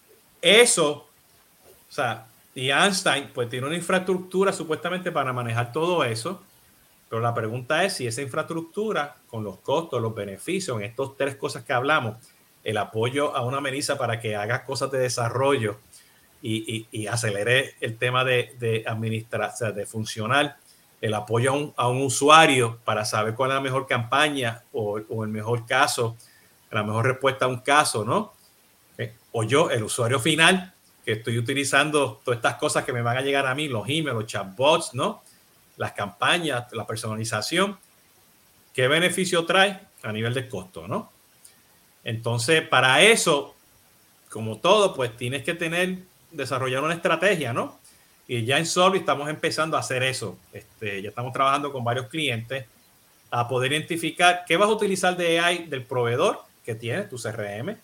eso, o sea, y Einstein, pues tiene una infraestructura supuestamente para manejar todo eso, pero la pregunta es si esa infraestructura, con los costos, los beneficios, en estas tres cosas que hablamos, el apoyo a una Melissa para que haga cosas de desarrollo y, y, y acelere el tema de, de administrar, o sea, de funcionar, el apoyo a un, a un usuario para saber cuál es la mejor campaña o, o el mejor caso, la mejor respuesta a un caso, ¿no? ¿Okay? O yo, el usuario final, que estoy utilizando todas estas cosas que me van a llegar a mí, los emails, los chatbots, ¿no? Las campañas, la personalización, ¿qué beneficio trae a nivel de costo, ¿no? Entonces, para eso, como todo, pues tienes que tener, desarrollar una estrategia, ¿no? Y ya en Solvvy estamos empezando a hacer eso. Este, ya estamos trabajando con varios clientes a poder identificar qué vas a utilizar de A I del proveedor que tienes, tu C R M,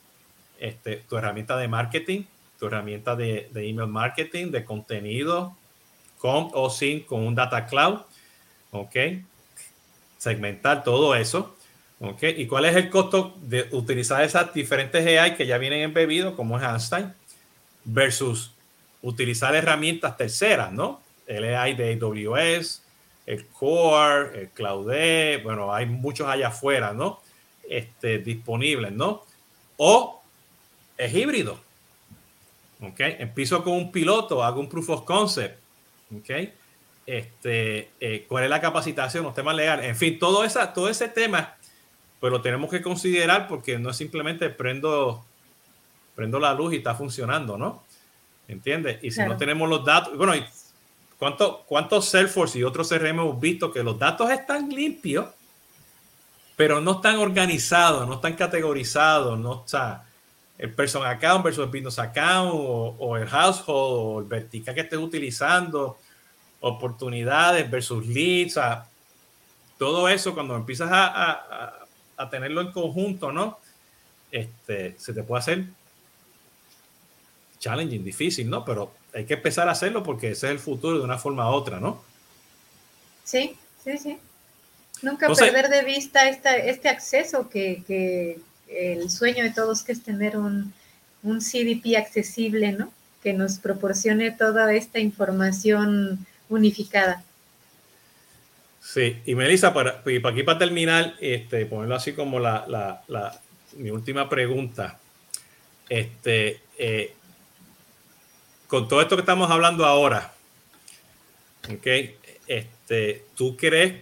este, tu herramienta de marketing, tu herramienta de, de email marketing, de contenido, con o sin, con un data cloud, ¿ok? segmentar todo eso. ¿Okay? ¿Y cuál es el costo de utilizar esas diferentes A I que ya vienen embebidos, como es Einstein, versus utilizar herramientas terceras, ¿no? El A I de A W S, el Core, el Cloud, bueno, hay muchos allá afuera, ¿no? Este, disponibles, ¿no? O es híbrido. ¿Ok? Empiezo con un piloto, hago un proof of concept. ¿Ok? Este, eh, ¿cuál es la capacitación, los temas legales? En fin, todo, esa, todo ese tema, pues lo tenemos que considerar porque no es simplemente prendo, prendo la luz y está funcionando, ¿no? ¿Entiendes? Y si claro. no tenemos los datos, bueno, ¿cuántos cuánto Salesforce y otros C R M hemos visto que los datos están limpios, pero no están organizados, no están categorizados, no está el person account versus el business account o, o el household o el vertical que estés utilizando, oportunidades versus leads, o sea, todo eso cuando empiezas a, a, a tenerlo en conjunto, ¿no? Este, se te puede hacer challenging, difícil, ¿no? Pero hay que empezar a hacerlo porque ese es el futuro de una forma u otra, ¿no? Sí, sí, sí. Nunca Entonces, perder de vista esta, este acceso que, que el sueño de todos que es tener un, un C D P accesible, ¿no? Que nos proporcione toda esta información unificada. Sí, y Melissa, para, y para aquí para terminar, este, ponerlo así como la, la, la mi última pregunta. Este, eh, con todo esto que estamos hablando ahora, ¿okay? Este, ¿tú crees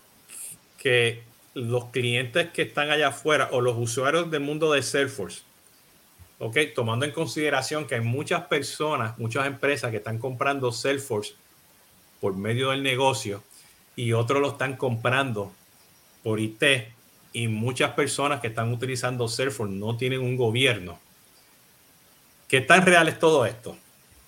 que los clientes que están allá afuera o los usuarios del mundo de Salesforce, ¿okay? Tomando en consideración que hay muchas personas, muchas empresas que están comprando Salesforce por medio del negocio y otros lo están comprando por I T y muchas personas que están utilizando Salesforce no tienen un gobierno? ¿Qué tan real es todo esto?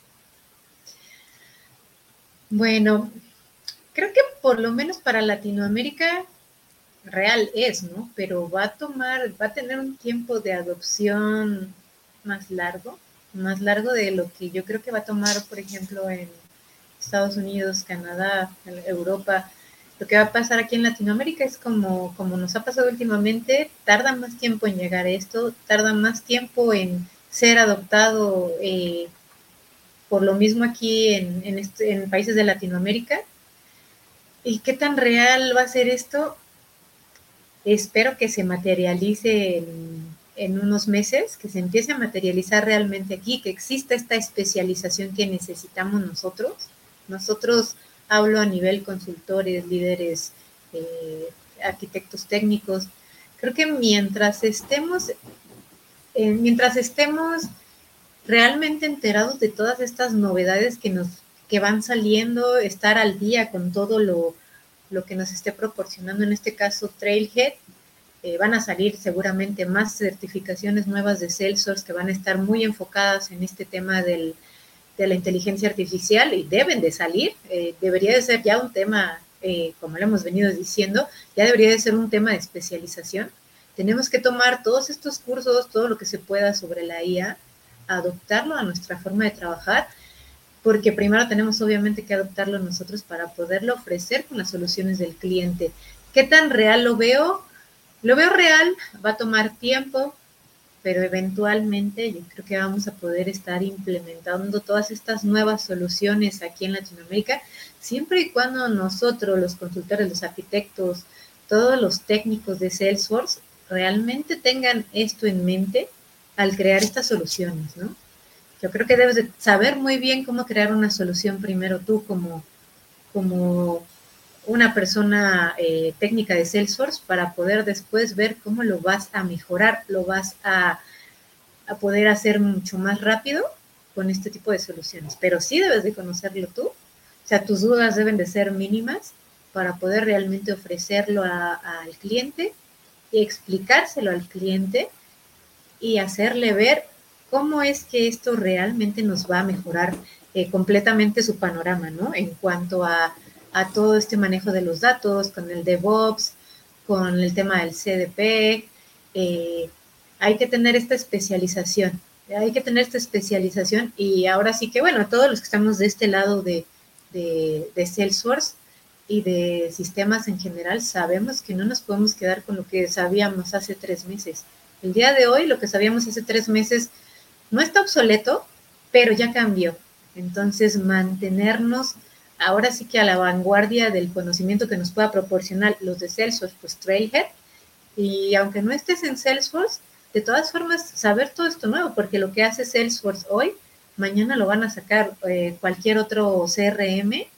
Bueno, creo que por lo menos para Latinoamérica real es, ¿no? Pero va a tomar, va a tener un tiempo de adopción más largo, más largo de lo que yo creo que va a tomar, por ejemplo, en Estados Unidos, Canadá, Europa. Lo que va a pasar aquí en Latinoamérica es como, como nos ha pasado últimamente, tarda más tiempo en llegar esto, tarda más tiempo en ser adoptado eh, por lo mismo aquí en, en, este, en países de Latinoamérica. ¿Y qué tan real va a ser esto? Espero que se materialice en, en unos meses, que se empiece a materializar realmente aquí, que exista esta especialización que necesitamos nosotros. Nosotros, hablo a nivel consultores, líderes, eh, arquitectos técnicos. Creo que mientras estemos, eh, mientras estemos realmente enterados de todas estas novedades que nos que van saliendo, estar al día con todo lo, lo que nos esté proporcionando, en este caso Trailhead, eh, van a salir seguramente más certificaciones nuevas de Salesforce que van a estar muy enfocadas en este tema del, de la inteligencia artificial y deben de salir, eh, debería de ser ya un tema, eh, como lo hemos venido diciendo, ya debería de ser un tema de especialización. Tenemos que tomar todos estos cursos, todo lo que se pueda sobre la I A, adoptarlo a nuestra forma de trabajar, porque primero tenemos obviamente que adoptarlo nosotros para poderlo ofrecer con las soluciones del cliente. ¿Qué tan real lo veo? Lo veo real, va a tomar tiempo, pero eventualmente yo creo que vamos a poder estar implementando todas estas nuevas soluciones aquí en Latinoamérica, siempre y cuando nosotros, los consultores, los arquitectos, todos los técnicos de Salesforce, realmente tengan esto en mente al crear estas soluciones, ¿no? Yo creo que debes de saber muy bien cómo crear una solución primero tú como, como una persona eh, técnica de Salesforce para poder después ver cómo lo vas a mejorar, lo vas a, a poder hacer mucho más rápido con este tipo de soluciones. Pero sí debes de conocerlo tú, o sea, tus dudas deben de ser mínimas para poder realmente ofrecerlo a, a, al cliente y explicárselo al cliente y hacerle ver cómo es que esto realmente nos va a mejorar eh, completamente su panorama, ¿no? En cuanto a, a todo este manejo de los datos, con el DevOps, con el tema del C D P, eh, hay que tener esta especialización, hay que tener esta especialización y ahora sí que, bueno, todos los que estamos de este lado de, de, de Salesforce, y de sistemas en general, sabemos que no nos podemos quedar con lo que sabíamos hace tres meses. El día de hoy, lo que sabíamos hace tres meses no está obsoleto, pero ya cambió. Entonces, mantenernos ahora sí que a la vanguardia del conocimiento que nos pueda proporcionar los de Salesforce, pues Trailhead, y aunque no estés en Salesforce, de todas formas, saber todo esto nuevo, porque lo que hace Salesforce hoy, mañana lo van a sacar eh, cualquier otro C R M,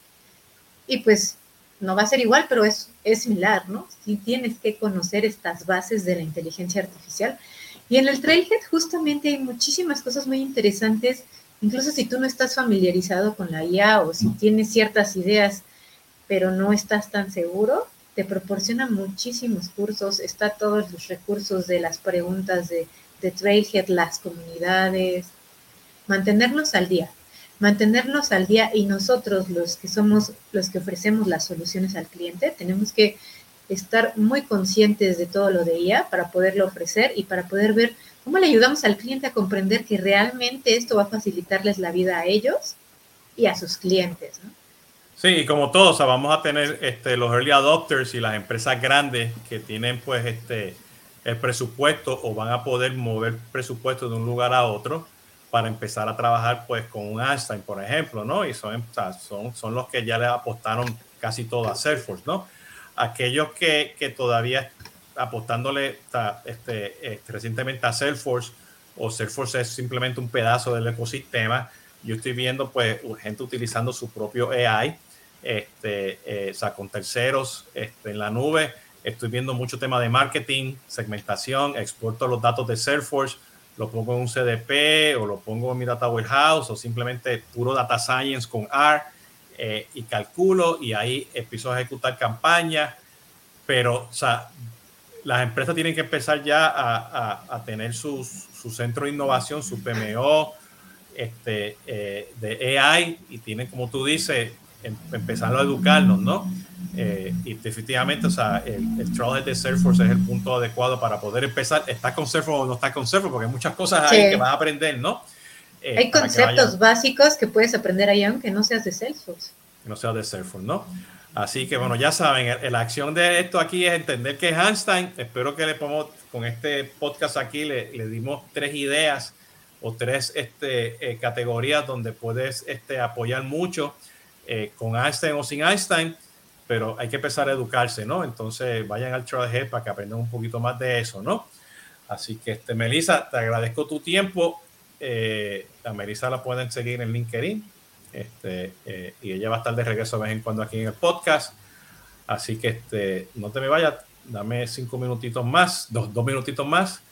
y pues no va a ser igual, pero es, es similar, ¿no? Sí tienes que conocer estas bases de la inteligencia artificial. Y en el Trailhead justamente hay muchísimas cosas muy interesantes, incluso si tú no estás familiarizado con la I A o si tienes ciertas ideas, pero no estás tan seguro, te proporciona muchísimos cursos, está todos los recursos de las preguntas de, de Trailhead, las comunidades, mantenernos al día, mantenernos al día y nosotros los que somos los que ofrecemos las soluciones al cliente, tenemos que estar muy conscientes de todo lo de I A para poderlo ofrecer y para poder ver cómo le ayudamos al cliente a comprender que realmente esto va a facilitarles la vida a ellos y a sus clientes, ¿no? Sí, y como todos, o sea, vamos a tener este, los early adopters y las empresas grandes que tienen pues este el presupuesto o van a poder mover presupuesto de un lugar a otro para empezar a trabajar pues con un Einstein, por ejemplo, ¿no? Y son, o sea, son, son los que ya le apostaron casi todo a Salesforce, ¿no? Aquellos que, que todavía apostándole o sea, este, este, recientemente a Salesforce o Salesforce es simplemente un pedazo del ecosistema, yo estoy viendo pues gente utilizando su propio A I, este, eh, o sea, con terceros este, en la nube. Estoy viendo mucho tema de marketing, segmentación, exporto los datos de Salesforce, lo pongo en un C D P o lo pongo en mi data warehouse o simplemente puro data science con R eh, y calculo y ahí empiezo a ejecutar campañas. Pero, o sea, las empresas tienen que empezar ya a, a, a tener su, su centro de innovación, su P M O este, eh, de A I y tienen, como tú dices, em, empezarlo a educarnos, ¿no? Eh, y definitivamente, o sea, el, el Trailhead de Salesforce es el punto adecuado para poder empezar. ¿Estás con Salesforce o no estás con Salesforce? Porque hay muchas cosas ahí sí. que vas a aprender, ¿no? Eh, hay conceptos básicos que puedes aprender ahí aunque no seas de Salesforce. Que no seas de Salesforce, ¿no? Así que, bueno, ya saben, la acción de esto aquí es entender qué es Einstein. Espero que le podamos, con este podcast aquí, le, le dimos tres ideas o tres este, eh, categorías donde puedes este, apoyar mucho eh, con Einstein o sin Einstein, pero hay que empezar a educarse, ¿no? Entonces vayan al Trailhead para que aprendan un poquito más de eso, ¿no? Así que, este, Melissa, te agradezco tu tiempo. Eh, a Melissa la pueden seguir en LinkedIn este, eh, y ella va a estar de regreso de vez en cuando aquí en el podcast. Así que este, no te me vayas, dame cinco minutitos más, dos, dos minutitos más.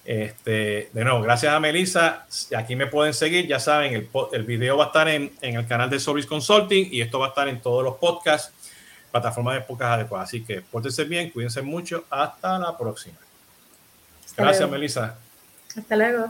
Este, de nuevo, gracias a Melissa. Aquí me pueden seguir, ya saben, el, el video va a estar en, en el canal de Sobris Consulting y esto va a estar en todos los podcasts, plataformas de podcast adecuadas. Así que pórtense bien, cuídense mucho. Hasta la próxima. Hasta gracias, luego. Melissa. Hasta luego.